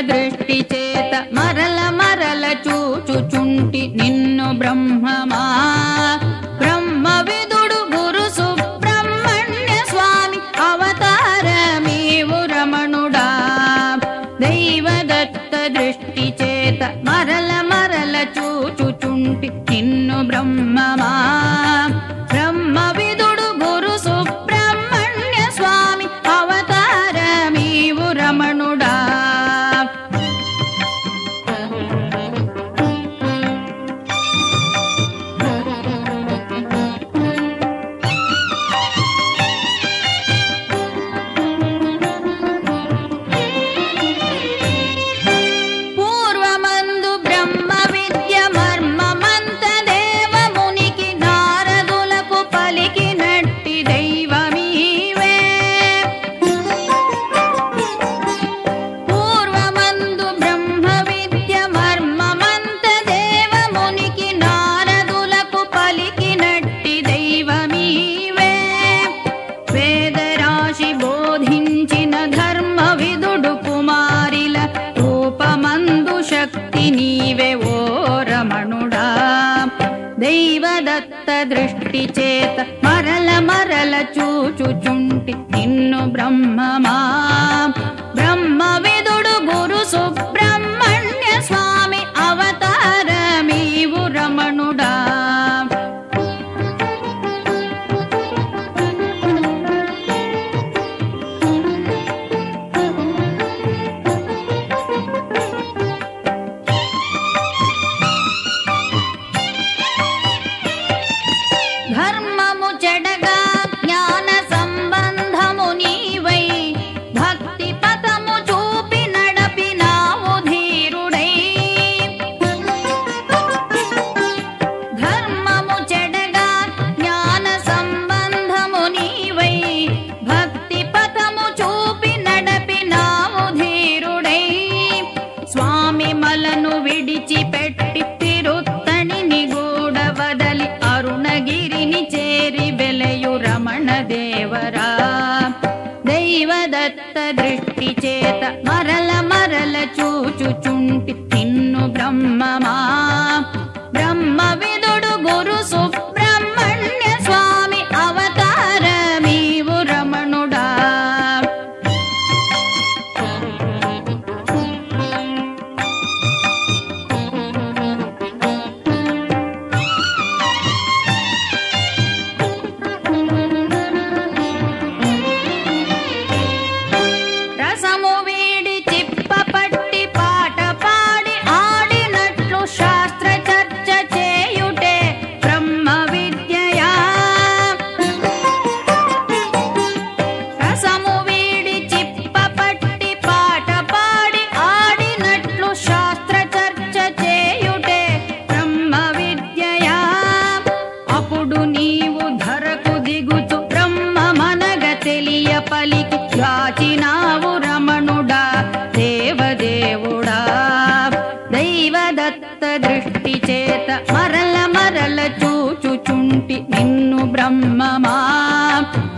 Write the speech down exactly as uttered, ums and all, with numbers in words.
దృష్టి చేత మరల మరల చూచుచుంటి నిన్ను బ్రహ్మమా బ్రహ్మ విదుడు గురు సుబ్రహ్మణ్య స్వామి అవతారమీవు రమణుడా దైవదత్త దృష్టి చేత మరల మరల చూచుచుంటి నిన్ను బ్రహ్మమా బ్రహ్మ విదుడు గురు సుబ్రహ్మణ్య స్వామి అవతారమీవు రమణుడా పూర్వమందు బ్రహ్మ విద్య మర్మమంత దేవమునికి నారదులకు పలికినట్టి దైవమీవే పూర్వమందు బ్రహ్మ విద్య మర్మమంత దేవమునికి నారదులకు పలికినట్టి దైవమీవే వేదరాశి బోధించిన ధర్మ విదుడు కుమారిల రూపమందు శక్తి నీవే ఓ రమణుడా దైవదత్త దృష్టి చేత మరల మరల చూచుచుంటి నిన్ను బ్రహ్మమా బ్రహ్మ విదుడు గురు సుబ్రహ్మణ్య స్వామి అవతారమీవు రమణుడా ధర్మము చెడగా జ్ఞాన సంబంధము నీవై భక్తి పథము చూపి నడపినావు ధీరుడై ధర్మము చెడగా జ్ఞాన సంబంధము నీవై భక్తి పథము చూపి నడపినావు ధీరుడై స్వామి మలను విడిచిపెట్టి తిరుత్తణిని గూడ వదలి అరుణగిరిని చేరి వెలయు రమణ దేవరా దైవదత్త దృష్టి చేత మరల మరల చూచుచుంటి నిన్ను బ్రహ్మమా బ్రహ్మ విదుడు గురు సుబ్రహ్మణ్య స్వామి అవతారమీవు రమణుడా రసము వీడి చిప్పపట్టి పాట పాడి ఆడినట్లు శాస్త్ర చర్చ చేయుటే బ్రహ్మ విద్యయా రసము వీడి చిప్పపట్టి పాట పాడి ఆడినట్లు శాస్త్ర చర్చ చేయుటే బ్రహ్మ విద్యయా అప్పుడు నీవు ధరకు దిగుచు బ్రహ్మ మనగ తెలియ పలికి యాచినావు రమణుడా దేవదేవుడా దైవదత్త దృష్టి చేత మరల మరల చూచుచుంటి నిన్ను బ్రహ్మమా